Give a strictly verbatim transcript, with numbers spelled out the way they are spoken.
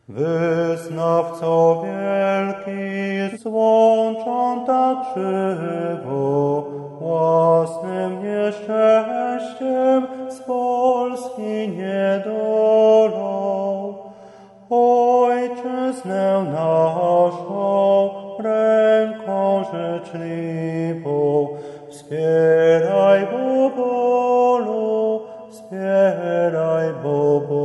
Wyznawco wielki, złączą tak żywo, własnym nieszczęściem z Polski niedolą. Ojczyznę naszą ręką życzliwą wspieraj, Bobolu, wspieraj, Bobolu.